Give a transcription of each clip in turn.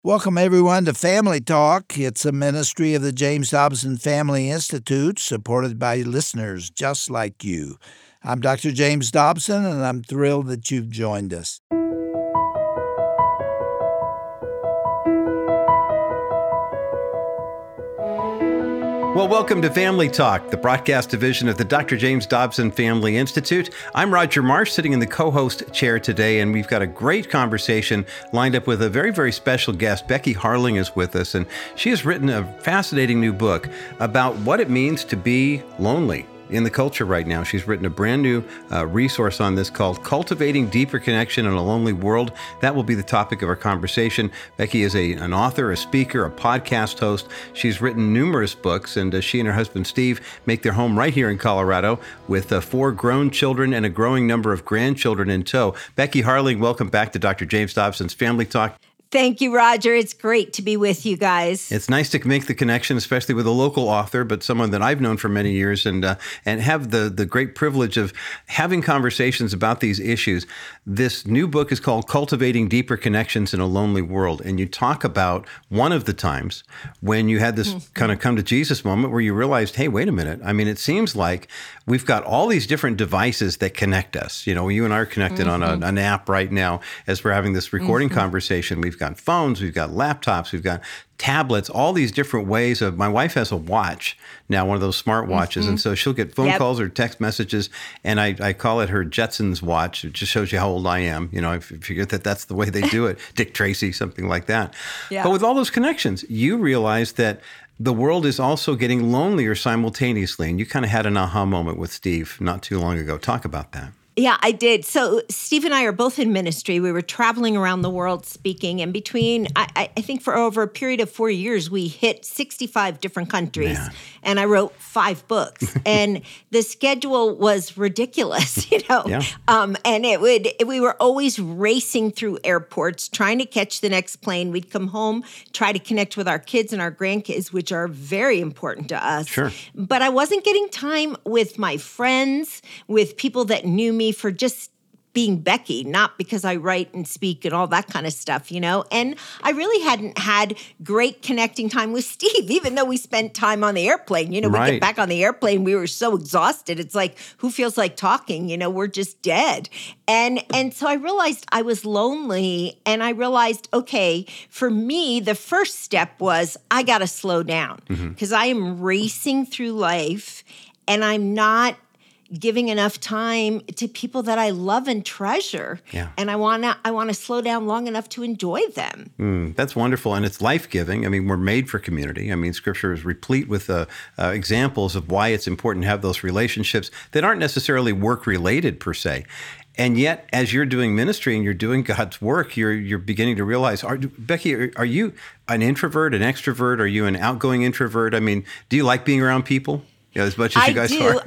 Welcome, everyone, to Family Talk. It's a ministry of the James Dobson Family Institute, supported by listeners just like you. I'm Dr. James Dobson, and I'm thrilled that you've joined us. Well, welcome to Family Talk, the broadcast division of the Dr. James Dobson Family Institute. I'm Roger Marsh, sitting in the co-host chair today, and we've got a great conversation lined up with a very, very special guest. Becky Harling is with us, and she has written a fascinating new book about what it means to be lonely in the culture right now. She's written a brand new resource on this called Cultivating Deeper Connection in a Lonely World. That will be the topic of our conversation. Becky is an author, a speaker, a podcast host. She's written numerous books, and she and her husband Steve make their home right here in Colorado with 4 grown children and a growing number of grandchildren in tow. Becky Harling, welcome back to Dr. James Dobson's Family Talk. Thank you, Roger. It's great to be with you guys. It's nice to make the connection, especially with a local author, but someone that I've known for many years, and have the great privilege of having conversations about these issues. This new book is called Cultivating Deeper Connections in a Lonely World, and you talk about one of the times when you had this kind of come to Jesus moment where you realized, hey, wait a minute. I mean, it seems like we've got all these different devices that connect us. You know, you and I are connected on an app right now as we're having this recording conversation. We've got phones, we've got laptops, we've got tablets, all these different ways of, my wife has a watch now, one of those smart watches. And so she'll get phone calls or text messages, and I call it her Jetsons watch. It just shows you how old I am. You know, I figure that that's the way they do it. Dick Tracy, something like that. Yeah. But with all those connections, you realize that the world is also getting lonelier simultaneously. And you kind of had an aha moment with Steve not too long ago. Talk about that. Yeah, I did. So Steve and I are both in ministry. We were traveling around the world speaking, and between, I think for over a period of 4 years, we hit 65 different countries, and I wrote 5 books. And the schedule was ridiculous, you know. Yeah. And we were always racing through airports, trying to catch the next plane. We'd come home, try to connect with our kids and our grandkids, which are very important to us. Sure. But I wasn't getting time with my friends, with people that knew me for just being Becky, not because I write and speak and all that kind of stuff, you know? And I really hadn't had great connecting time with Steve, even though we spent time on the airplane. You know, we get back on the airplane, we were so exhausted. It's like, who feels like talking? You know, we're just dead. And so I realized I was lonely, and I realized, okay, for me, the first step was I got to slow down because I am racing through life, and I'm not giving enough time to people that I love and treasure. Yeah. And I want to slow down long enough to enjoy them. That's wonderful. And it's life-giving. I mean, we're made for community. I mean, Scripture is replete with examples of why it's important to have those relationships that aren't necessarily work-related per se. And yet, as you're doing ministry and you're doing God's work, you're beginning to realize, Becky, are you an introvert, an extrovert? Are you an outgoing introvert? I mean, do you like being around people? Yeah, as much as you guys are.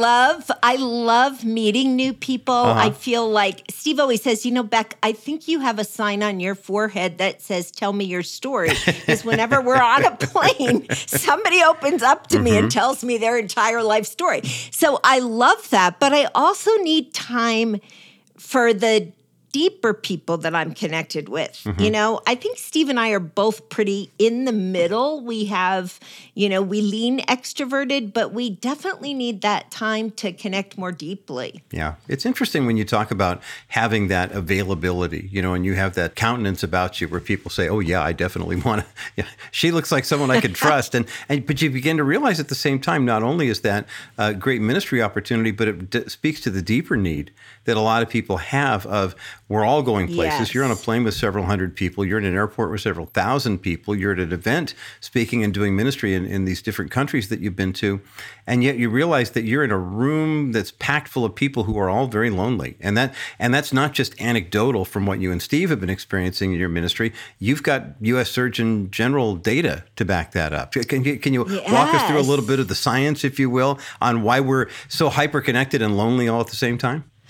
I love meeting new people. I feel like Steve always says, you know, Beck, I think you have a sign on your forehead that says, tell me your story. Because whenever we're on a plane, somebody opens up to me and tells me their entire life story. So I love that. But I also need time for the deeper people that I'm connected with. You know, I think Steve and I are both pretty in the middle. We have, you know, we lean extroverted, but we definitely need that time to connect more deeply. Yeah. It's interesting when you talk about having that availability, you know, and you have that countenance about you where people say, oh yeah, I definitely want to, yeah, she looks like someone I could trust. But you begin to realize at the same time, not only is that a great ministry opportunity, but it speaks to the deeper need that a lot of people have of, we're all going places. Yes. You're on a plane with several hundred people. You're in an airport with several thousand people. You're at an event speaking and doing ministry in these different countries that you've been to. And yet you realize that you're in a room that's packed full of people who are all very lonely. And that's not just anecdotal from what you and Steve have been experiencing in your ministry. You've got U.S. Surgeon General data to back that up. Can you walk us through a little bit of the science, if you will, on why we're so hyper-connected and lonely all at the same time?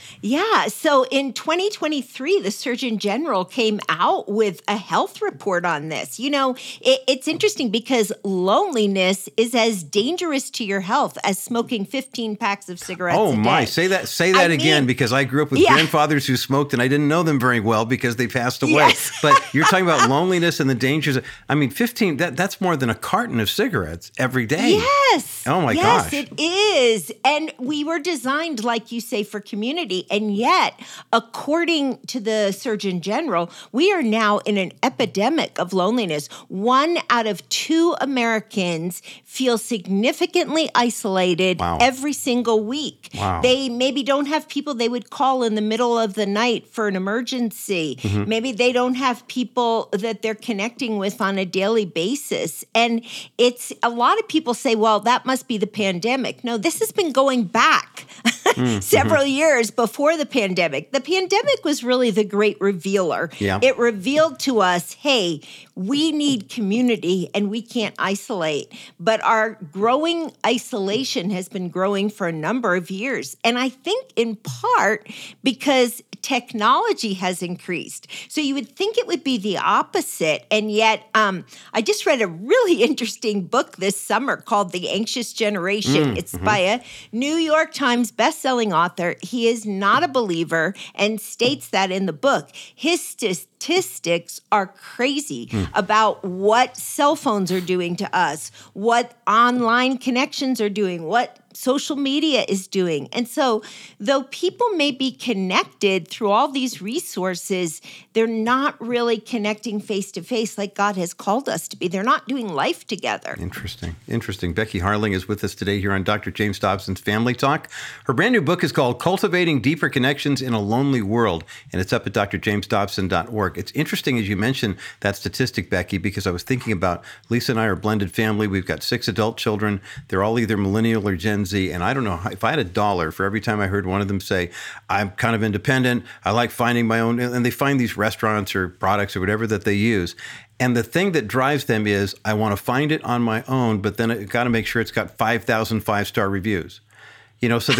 Yeah. So in 2023, the Surgeon General came out with a health report on this. It's interesting because loneliness is as dangerous to your health as smoking 15 packs of cigarettes a day. Oh my, say that again, because I grew up with grandfathers who smoked and I didn't know them very well because they passed away. Yes. But you're talking about loneliness and the dangers. 15, that's more than a carton of cigarettes every day. Yes. Oh my gosh. Yes, it is. And we were designed, like you say, for community. And yet, according to the Surgeon General, we are now in an epidemic of loneliness. 1 out of 2 Americans feel significantly isolated every single week. Wow. They maybe don't have people they would call in the middle of the night for an emergency. Mm-hmm. Maybe they don't have people that they're connecting with on a daily basis. And it's a lot of people say, well, that must be the pandemic. No, this has been going back several years before the pandemic. The pandemic was really the great revealer. Yeah. It revealed to us, hey, we need community and we can't isolate. But our growing isolation has been growing for a number of years. And I think in part because technology has increased. So you would think it would be the opposite. And yet, I just read a really interesting book this summer called The Anxious Generation. It's by a New York Times bestselling author. He is not a believer and states that in the book. His statistics are crazy about what cell phones are doing to us, what online connections are doing, what social media is doing. And so though people may be connected through all these resources, they're not really connecting face to face like God has called us to be. They're not doing life together. Interesting. Becky Harling is with us today here on Dr. James Dobson's Family Talk. Her brand new book is called Cultivating Deeper Connections in a Lonely World, and it's up at drjamesdobson.org. It's interesting, as you mentioned, that statistic, Becky, because I was thinking about Lisa and I are a blended family. We've got 6 adult children. They're all either millennial or Gen Z, and I don't know, if I had $1 for every time I heard one of them say, I'm kind of independent, I like finding my own, and they find these restaurants or products or whatever that they use. And the thing that drives them is, I want to find it on my own, but then I got to make sure it's got 5,000 5-star reviews. So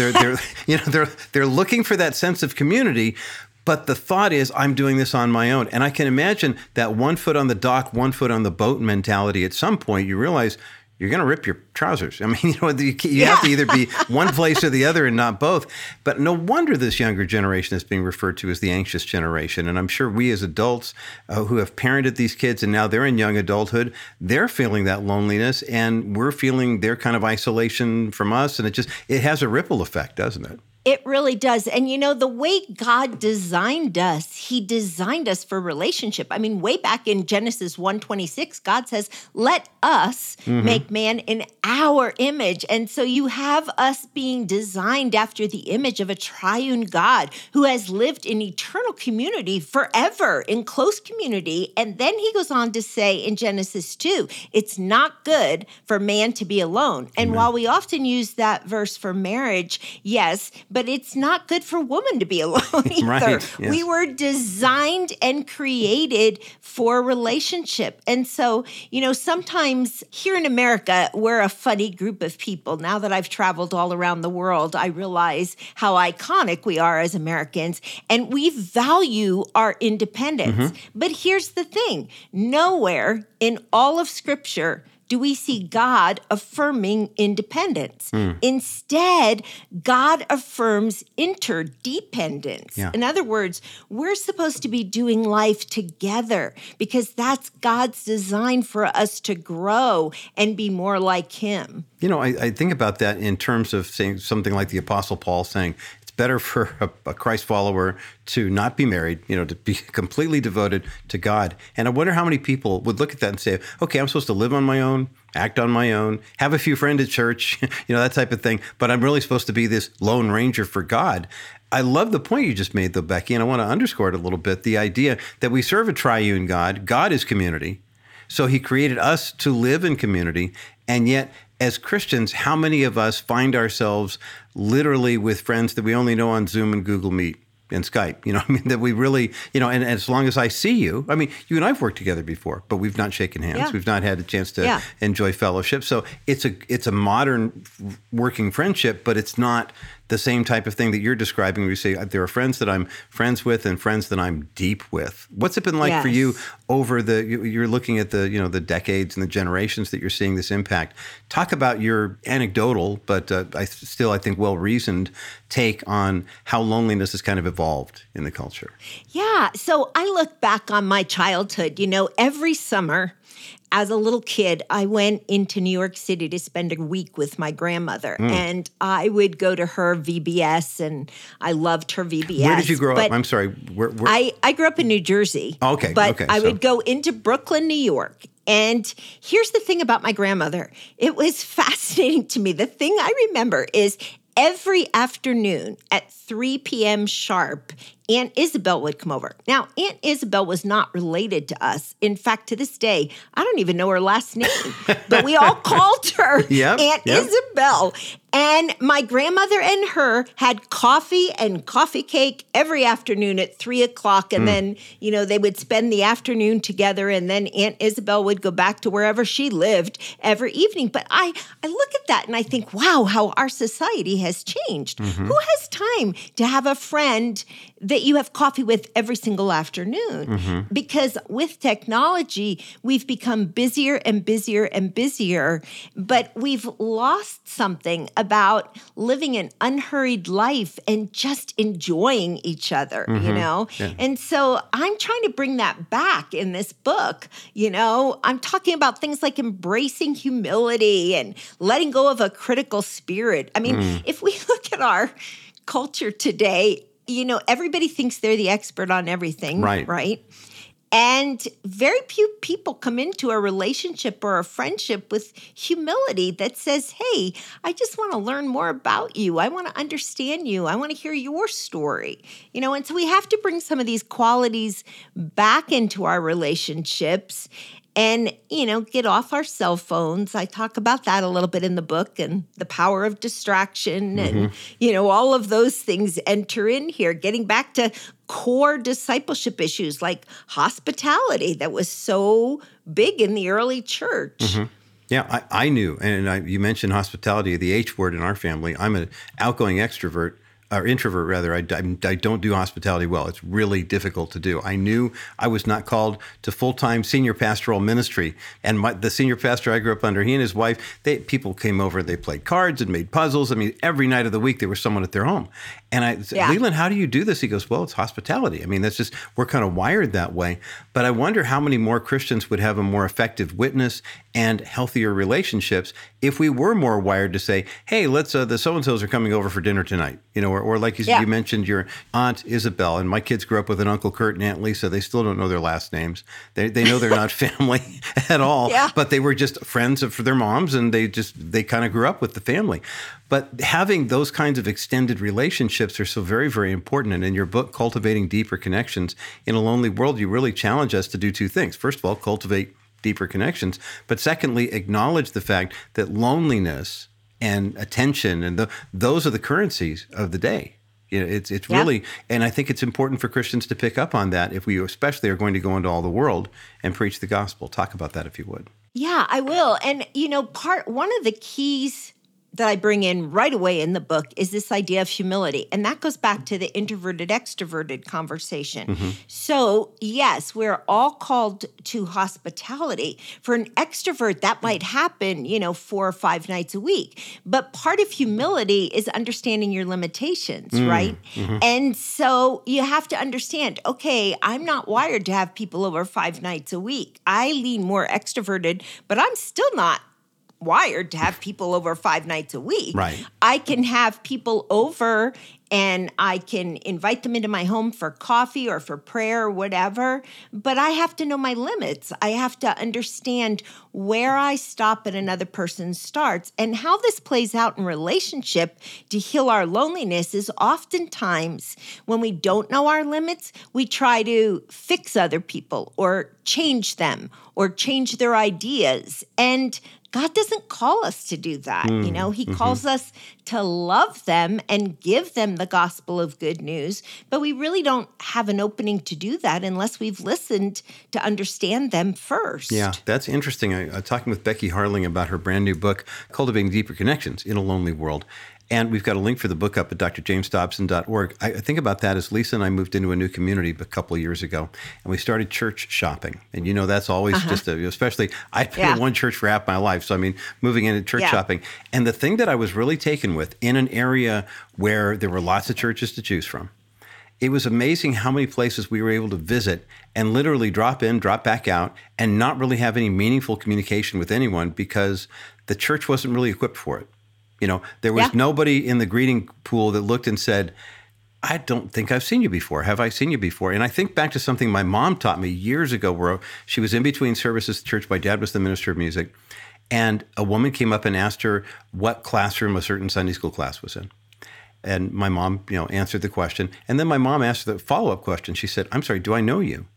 they're looking for that sense of community. But the thought is, I'm doing this on my own. And I can imagine that 1 foot on the dock, 1 foot on the boat mentality. At some point, you realize you're going to rip your trousers. I mean, you have to either be one place or the other and not both. But no wonder this younger generation is being referred to as the anxious generation. And I'm sure we as adults who have parented these kids and now they're in young adulthood, they're feeling that loneliness and we're feeling their kind of isolation from us. And it has a ripple effect, doesn't it? It really does. And the way God designed us, he designed us for relationship. I mean, way back in Genesis 1:26, God says, let us make man in our image. And so you have us being designed after the image of a triune God who has lived in eternal community forever, in close community. And then he goes on to say in Genesis 2, it's not good for man to be alone. And while we often use that verse for marriage, yes, but it's not good for woman to be alone either. Right, yes. We were designed and created for relationship. And so, sometimes here in America, we're a funny group of people. Now that I've traveled all around the world, I realize how iconic we are as Americans, and we value our independence. But here's the thing. Nowhere in all of Scripture do we see God affirming independence. Instead, God affirms interdependence. Yeah. In other words, we're supposed to be doing life together because that's God's design for us to grow and be more like him. I think about that in terms of saying something like the Apostle Paul saying, it's better for a Christ follower to not be married, to be completely devoted to God. And I wonder how many people would look at that and say, okay, I'm supposed to live on my own, act on my own, have a few friends at church, that type of thing. But I'm really supposed to be this lone ranger for God. I love the point you just made, though, Becky, and I want to underscore it a little bit, the idea that we serve a triune God. God is community. So he created us to live in community. And yet, as Christians, how many of us find ourselves literally with friends that we only know on Zoom and Google Meet and Skype? That we really, and as long as I see you, you and I've worked together before, but we've not shaken hands. Yeah. We've not had a chance to enjoy fellowship. So it's a modern working friendship, but it's not the same type of thing that you're describing, where you say there are friends that I'm friends with and friends that I'm deep with. What's it been like for you over you're looking at the decades and the generations that you're seeing this impact? Talk about your anecdotal, but I think well-reasoned take on how loneliness has kind of evolved in the culture. Yeah. So I look back on my childhood, every summer as a little kid, I went into New York City to spend a week with my grandmother, and I would go to her VBS, and I loved her VBS. Where did you grow up? I'm sorry. Where? I grew up in New Jersey. Okay. But I would go into Brooklyn, New York. And here's the thing about my grandmother. It was fascinating to me. The thing I remember is every afternoon at 3 p.m. sharp, Aunt Isabel would come over. Now, Aunt Isabel was not related to us. In fact, to this day, I don't even know her last name, but we all called her Aunt Isabel. And my grandmother and her had coffee and coffee cake every afternoon at 3 o'clock. And then, they would spend the afternoon together. And then Aunt Isabel would go back to wherever she lived every evening. But I look at that and I think, wow, how our society has changed. Mm-hmm. Who has time to have a friend that you have coffee with every single afternoon? Mm-hmm. Because with technology, we've become busier and busier and busier, but we've lost something about living an unhurried life and just enjoying each other, Yeah. And so I'm trying to bring that back in this book. I'm talking about things like embracing humility and letting go of a critical spirit. I mean, if we look at our culture today, everybody thinks they're the expert on everything, right? And very few people come into a relationship or a friendship with humility that says, hey, I just want to learn more about you. I want to understand you. I want to hear your story. And so we have to bring some of these qualities back into our relationships and, get off our cell phones. I talk about that a little bit in the book, and the power of distraction and, all of those things enter in here, getting back to core discipleship issues like hospitality that was so big in the early church. Mm-hmm. Yeah, I knew, and you mentioned hospitality, the H word in our family. I'm an outgoing extrovert. Or introvert, rather. I don't do hospitality well. It's really difficult to do. I knew I was not called to full-time senior pastoral ministry. And the senior pastor I grew up under, he and his wife, people came over, they played cards and made puzzles. I mean, every night of the week there was someone at their home. And I said, Leland, how do you do this? He goes, well, it's hospitality. I mean, that's just, we're kind of wired that way. But I wonder how many more Christians would have a more effective witness and healthier relationships if we were more wired to say, hey, let's, the so-and-sos are coming over for dinner tonight, or like you mentioned your Aunt Isabel, and my kids grew up with an Uncle Kurt and Aunt Lisa. They still don't know their last names. They know they're not family at all, but they were just friends of their moms, and they kind of grew up with the family. But having those kinds of extended relationships are so very, very important. And in your book, Cultivating Deeper Connections in a Lonely World, you really challenge us to do two things. First of all, cultivate deeper connections. But secondly, acknowledge the fact that loneliness and attention and those are the currencies of the day. It's really, and I think it's important for Christians to pick up on that if we especially are going to go into all the world and preach the gospel. Talk about that if you would. Yeah, I will. And, one of the keys that I bring in right away in the book is this idea of humility. And that goes back to the introverted, extroverted conversation. Mm-hmm. So, yes, we're all called to hospitality. For an extrovert, that might happen, 4 or 5 nights a week. But part of humility is understanding your limitations, right? Mm-hmm. And so you have to understand, okay, I'm not wired to have people over 5 nights a week. I lean more extroverted, but I'm still not wired to have people over 5 nights a week. Right. I can have people over and I can invite them into my home for coffee or for prayer or whatever, but I have to know my limits. I have to understand where I stop and another person starts. And how this plays out in relationship to heal our loneliness is oftentimes when we don't know our limits, we try to fix other people or change them or change their ideas. And God doesn't call us to do that. He calls us to love them and give them the gospel of good news. But we really don't have an opening to do that unless we've listened to understand them first. Yeah, that's interesting. I'm talking with Becky Harling about her brand new book, Cultivating Deeper Connections in a Lonely World. And we've got a link for the book up at drjamesdobson.org. I think about that as Lisa and I moved into a new community a couple of years ago, and we started church shopping. And that's always just especially I've been in one church for half my life. So, moving into church shopping. And the thing that I was really taken with in an area where there were lots of churches to choose from, it was amazing how many places we were able to visit and literally drop in, drop back out, and not really have any meaningful communication with anyone because the church wasn't really equipped for it. There was nobody in the greeting pool that looked and said, I don't think I've seen you before. Have I seen you before? And I think back to something my mom taught me years ago where she was in between services at church. My dad was the minister of music. And a woman came up and asked her what classroom a certain Sunday school class was in. And my mom, answered the question. And then my mom asked the follow-up question. She said, I'm sorry, do I know you?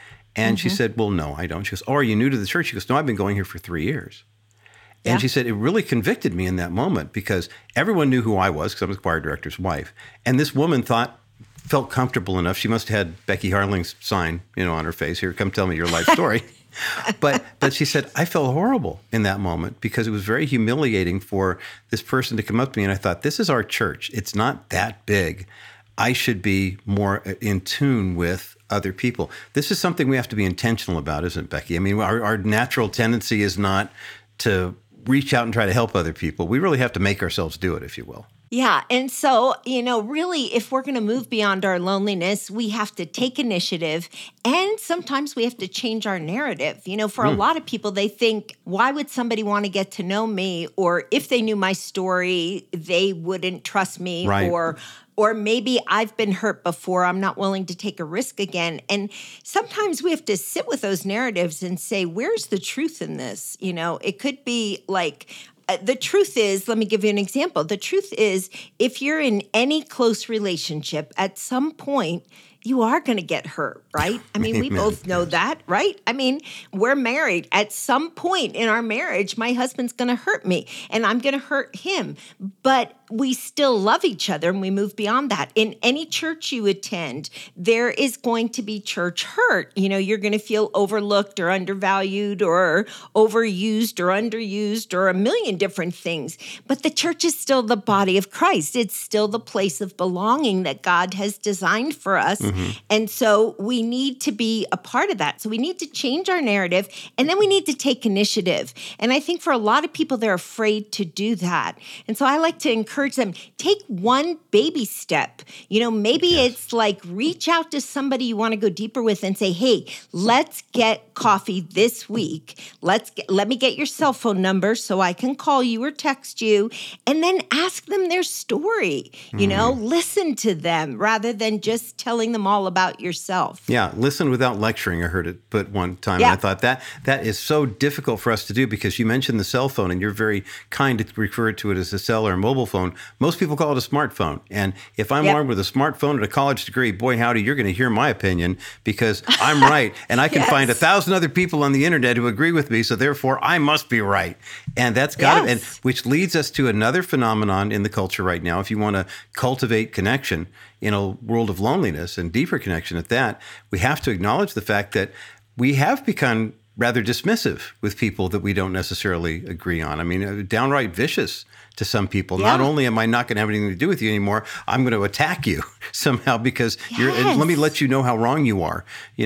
And she said, well, no, I don't. She goes, oh, are you new to the church? She goes, no, I've been going here for 3 years. And she said, it really convicted me in that moment because everyone knew who I was because I was the choir director's wife. And this woman felt comfortable enough. She must have had Becky Harling's sign, on her face. Here, come tell me your life story. But she said, I felt horrible in that moment because it was very humiliating for this person to come up to me. And I thought, this is our church. It's not that big. I should be more in tune with other people. This is something we have to be intentional about, isn't it, Becky? Our natural tendency is not to reach out and try to help other people. We really have to make ourselves do it, if you will. Yeah. And so, really, if we're going to move beyond our loneliness, we have to take initiative. And sometimes we have to change our narrative. For a lot of people, they think, why would somebody want to get to know me? Or if they knew my story, they wouldn't trust me. Right. Or maybe I've been hurt before. I'm not willing to take a risk again. And sometimes we have to sit with those narratives and say, where's the truth in this? It could be like, the truth is, let me give you an example. The truth is, if you're in any close relationship, at some point, you are going to get hurt, right? We both know that, right? We're married. At some point in our marriage, my husband's going to hurt me and I'm going to hurt him. But we still love each other and we move beyond that. In any church you attend, there is going to be church hurt. You're going to feel overlooked or undervalued or overused or underused or a million different things. But the church is still the body of Christ. It's still the place of belonging that God has designed for us. And so we need to be a part of that. So we need to change our narrative and then we need to take initiative. And I think for a lot of people, they're afraid to do that. And so I like to encourage them, take one baby step. Maybe it's like reach out to somebody you want to go deeper with and say, hey, let's get coffee this week. Let me get your cell phone number so I can call you or text you and then ask them their story. Listen to them rather than just telling them all about yourself. Yeah, listen without lecturing. I heard it put one time. And I thought that is so difficult for us to do because you mentioned the cell phone and you're very kind to refer to it as a cell or a mobile phone. Most people call it a smartphone. And if I'm armed with a smartphone and a college degree, boy, howdy, you're going to hear my opinion because I'm right. And I can find 1,000 other people on the internet who agree with me. So therefore, I must be right. And that's got it. And which leads us to another phenomenon in the culture right now. If you want to cultivate connection in a world of loneliness and deeper connection at that, we have to acknowledge the fact that we have become rather dismissive with people that we don't necessarily agree on. Downright vicious to some people. Not only am I not going to have anything to do with you anymore, I'm going to attack you somehow because let me let you know how wrong you are.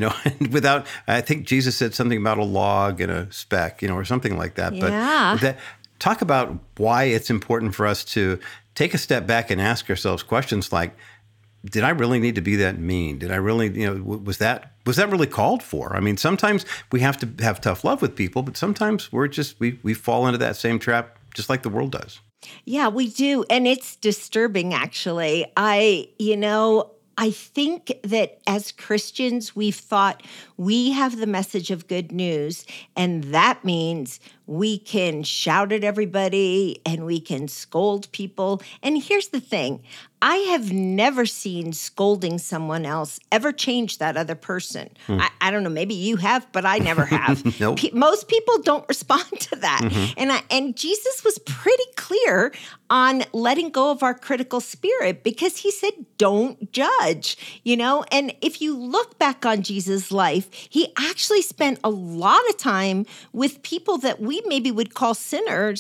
And I think Jesus said something about a log and a speck, or something like that. But talk about why it's important for us to take a step back and ask ourselves questions like, did I really need to be that mean? Did I really, was that really called for? Sometimes we have to have tough love with people, but sometimes we fall into that same trap just like the world does. Yeah, we do. And it's disturbing, actually. I think that as Christians, we've thought we have the message of good news, and that means we can shout at everybody and we can scold people. And here's the thing. I have never seen scolding someone else ever change that other person. I don't know, maybe you have, but I never have. Nope. Most people don't respond to that. And Jesus was pretty clear on letting go of our critical spirit because he said, don't judge, And if you look back on Jesus' life, he actually spent a lot of time with people that we maybe would call sinners,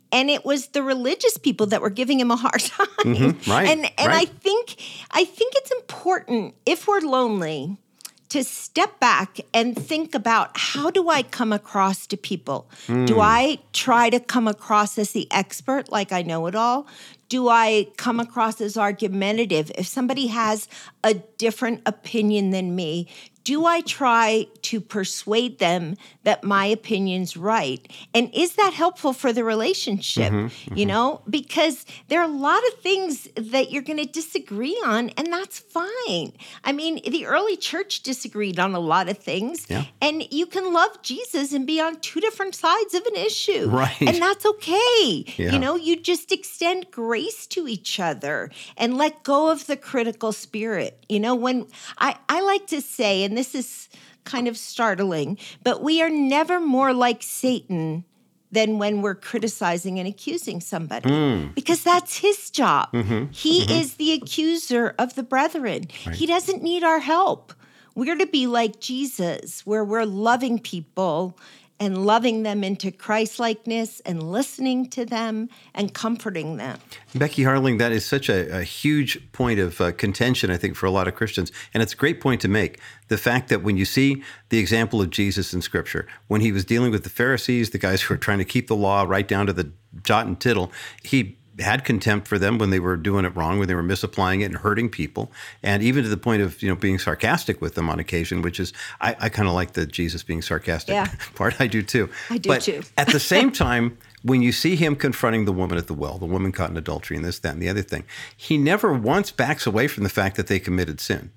and it was the religious people that were giving him a hard time. Right. And right. I think it's important, if we're lonely, to step back and think about, how do I come across to people? Do I try to come across as the expert, like I know it all? Do I come across as argumentative? If somebody has a different opinion than me, do I try to persuade them that my opinion's right? And is that helpful for the relationship? You know, because there are a lot of things that you're going to disagree on, and that's fine. I mean, the early church disagreed on a lot of things, and you can love Jesus and be on two different sides of an issue. Right. And that's okay. Yeah. You know, you just extend grace to each other and let go of the critical spirit. You know, when I like to say, and this is kind of startling, but we are never more like Satan than when we're criticizing and accusing somebody, because that's his job. He is the accuser of the brethren. Right. He doesn't need our help. We're to be like Jesus, where we're loving people and loving them into Christ-likeness and listening to them and comforting them. Becky Harling, that is such a huge point of contention, I think, for a lot of Christians. And it's a great point to make. The fact that when you see the example of Jesus in Scripture, when he was dealing with the Pharisees, the guys who were trying to keep the law right down to the jot and tittle, he had contempt for them when they were doing it wrong, when they were misapplying it and hurting people, and even to the point of, you know, being sarcastic with them on occasion, which is, I kind of like the Jesus being sarcastic part. I do too. I do too. At the same time, when you see him confronting the woman at the well, the woman caught in adultery and this, that, and the other thing, he never once backs away from the fact that they committed sin.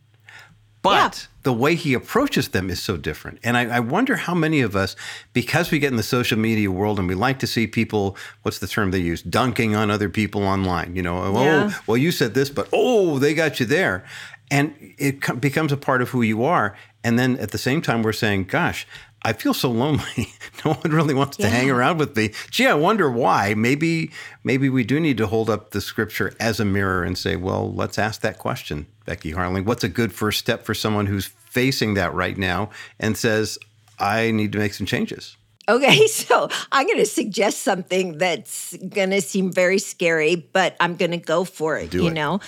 But the way he approaches them is so different. And I wonder how many of us, because we get in the social media world and we like to see people, what's the term they use, dunking on other people online, you know, oh, well, you said this, but oh, they got you there. And it becomes a part of who you are. And then at the same time, we're saying, gosh, I feel so lonely. No one really wants to hang around with me. Gee, I wonder why. Maybe we do need to hold up the Scripture as a mirror and say, well, let's ask that question, Becky Harling. What's a good first step for someone who's facing that right now and says, I need to make some changes? Okay, so I'm going to suggest something that's going to seem very scary, but I'm going to go for it, Do it. know.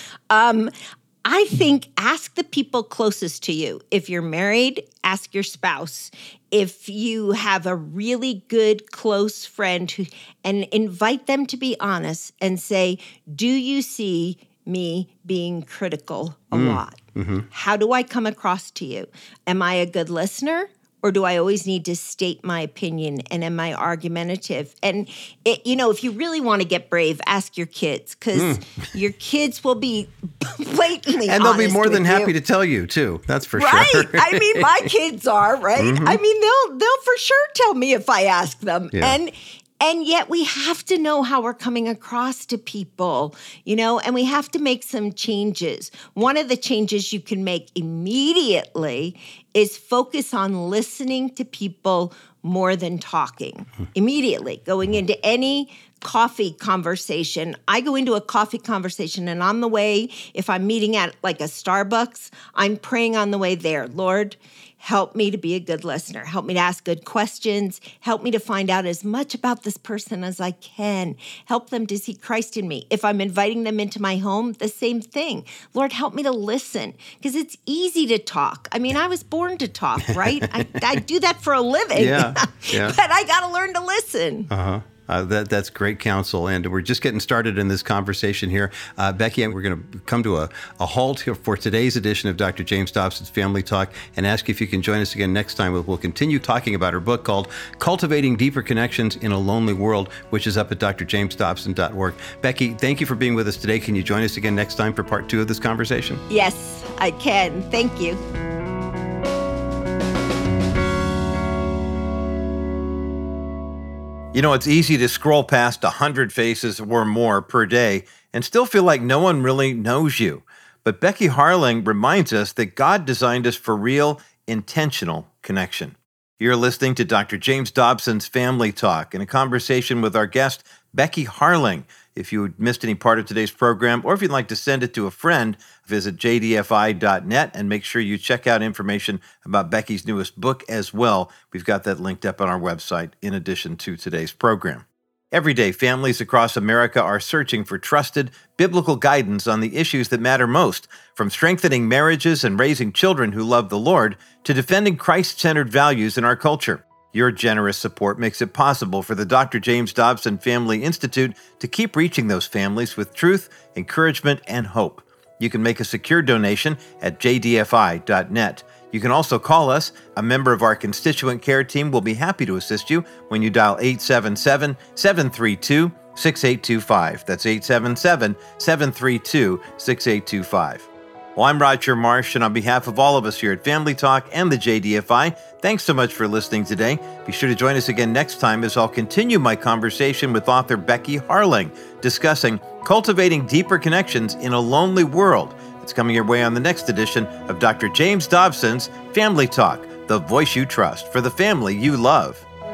I think ask the people closest to you. If you're married, ask your spouse. If you have a really good close friend, and invite them to be honest and say, do you see me being critical a lot? How do I come across to you? Am I a good listener? Or do I always need to state my opinion? And am I argumentative? And, if you really want to get brave, ask your kids, because your kids will be blatantly And they'll be honest more than with happy you. to tell you, too. That's for Right. sure. I mean, my kids are, right? I mean, they'll for sure tell me if I ask them. Yeah. And yet we have to know how we're coming across to people, and we have to make some changes. One of the changes you can make immediately is focus on listening to people more than talking. Immediately, going into any coffee conversation. I go into a coffee conversation, and on the way, if I'm meeting at like a Starbucks, I'm praying on the way there, Lord, help me to be a good listener. Help me to ask good questions. Help me to find out as much about this person as I can. Help them to see Christ in me. If I'm inviting them into my home, the same thing. Lord, help me to listen, because it's easy to talk. I mean, I was born to talk, right? I do that for a living. Yeah. But I got to learn to listen. That's great counsel. And we're just getting started in this conversation here. Becky, we're going to come to a halt here for today's edition of Dr. James Dobson's Family Talk and ask if you can join us again next time. We'll continue talking about her book called Cultivating Deeper Connections in a Lonely World, which is up at drjamesdobson.org. Becky, thank you for being with us today. Can you join us again next time for part 2 of this conversation? Yes, I can. Thank you. You know, it's easy to scroll past 100 faces or more per day and still feel like no one really knows you. But Becky Harling reminds us that God designed us for real, intentional connection. You're listening to Dr. James Dobson's Family Talk in a conversation with our guest, Becky Harling. If you missed any part of today's program, or if you'd like to send it to a friend, visit jdfi.net and make sure you check out information about Becky's newest book as well. We've got that linked up on our website in addition to today's program. Every day, families across America are searching for trusted, biblical guidance on the issues that matter most, from strengthening marriages and raising children who love the Lord to defending Christ-centered values in our culture. Your generous support makes it possible for the Dr. James Dobson Family Institute to keep reaching those families with truth, encouragement, and hope. You can make a secure donation at jdfi.net. You can also call us. A member of our constituent care team will be happy to assist you when you dial 877-732-6825. That's 877-732-6825. Well, I'm Roger Marsh, and on behalf of all of us here at Family Talk and the JDFI, thanks so much for listening today. Be sure to join us again next time as I'll continue my conversation with author Becky Harling, discussing cultivating deeper connections in a lonely world. It's coming your way on the next edition of Dr. James Dobson's Family Talk, the voice you trust for the family you love.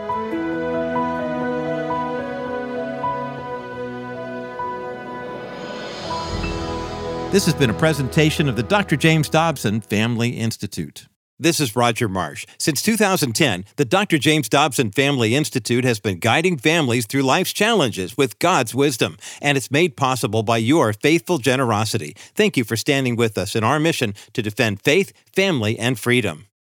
This has been a presentation of the Dr. James Dobson Family Institute. This is Roger Marsh. Since 2010, the Dr. James Dobson Family Institute has been guiding families through life's challenges with God's wisdom, and it's made possible by your faithful generosity. Thank you for standing with us in our mission to defend faith, family, and freedom.